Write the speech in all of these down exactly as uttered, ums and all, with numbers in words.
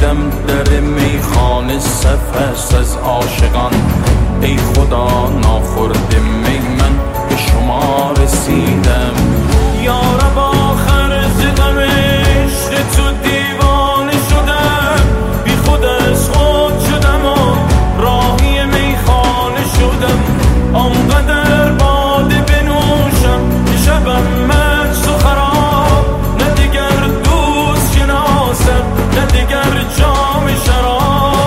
دیدم در میخانه صف است از عاشقان. ای خدا ناخورده می من به شما رسیدم. یارب آخر ز غم عشق تو دیوانه شدم، بی خود از خود شدم و راهی میخانه شدم. آنقدر باده بنوشم که شبم مست و خراب، نه دیگر دوست شناسم نه دیگر جام شراب.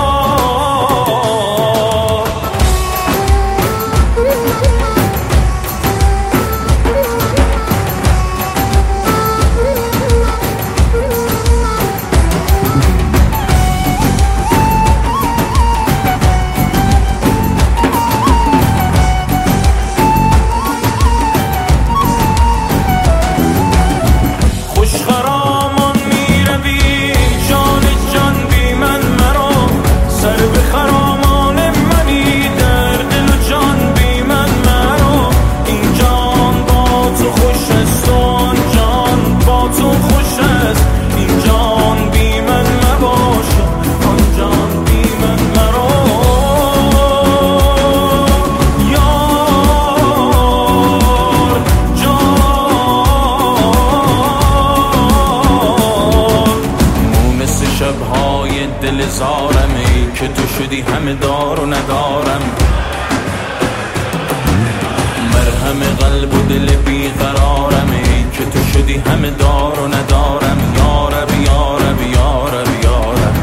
شبهای دل زارم ای که تو شدی همه دار و ندارم. مرهم قلب و دل بیقرارم ای که تو شدی همه دار و ندارم. یارب یارب یارب یارب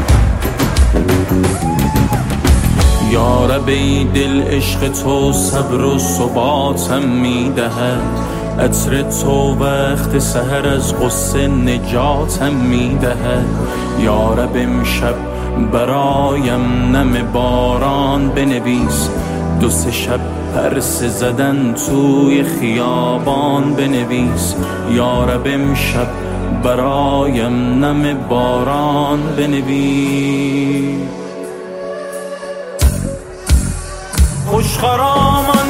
یارب ای دل عشق تو صبر و ثباتم میدهد. عطر تو وقت سحر از غصه نجاتم میدهد. یارب امشب برایم نم باران بنویس، دو سه شب پرسه زدن توی خیابان بنویس. یارب امشب برایم نم باران بنویس. خوش خرامان